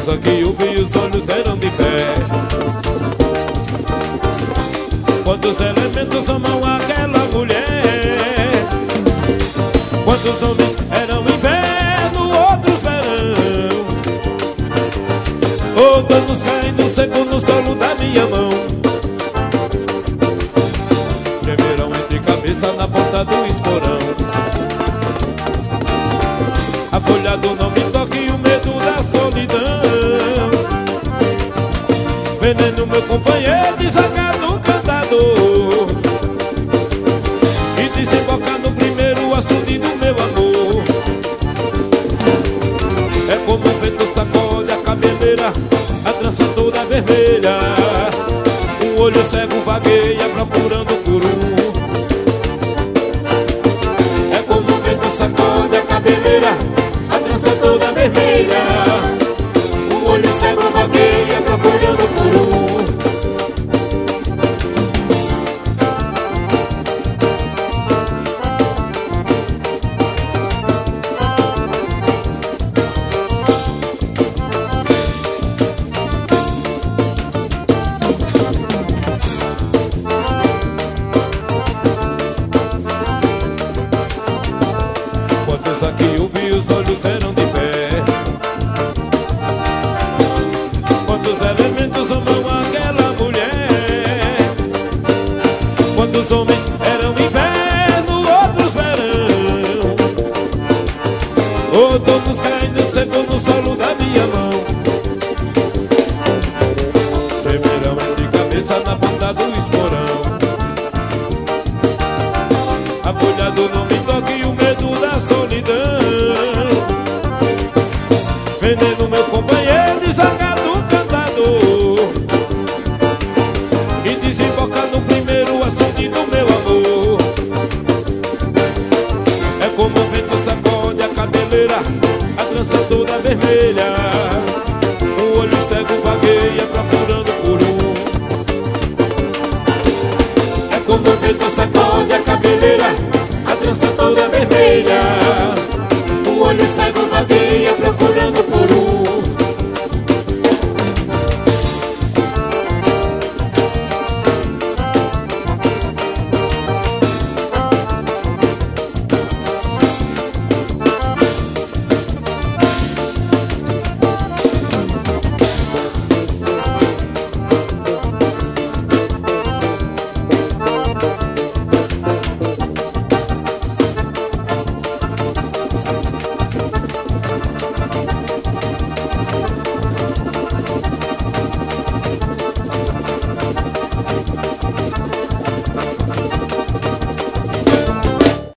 Quantos aqui eu vi, os olhos eram de pé. Quantos elementos amam aquela mulher. Quantos homens eram inverno, outros verão. Outonos caindo seco no solo da minha mão. Tremerão entre cabeça na ponta do esporão. A folha do não me toque e o medo da solidão. Veneno meu companheiro, desagado cantador. E desembocar no primeiro açude do meu amor. É como o vento sacode a cabeleira, a trança toda vermelha. Um olho cego vagueia procurando por um. É como o vento sacode a cabeleira, a trança toda vermelha. Um olho cego vagueia procurando por um. Quantos aqui eu vi, os olhos eram de pé. Quantos elementos amam aquela mulher. Quantos homens eram inverno, outros verão. Outonos caindo seco no solo da minha mão. Tremerão entre cabeça na ponta do esporão. A folha do não me toque e o medo da solidão. Veneno meu companheiro, desagado cantador. E desembocar no primeiro açude do meu amor. É como o vento sacode a cabeleira, a trança toda vermelha. Um olho cego vagueia procurando por um. É como o vento sacode a cabeleira, a trança toda vermelha. Um olho cego vagueia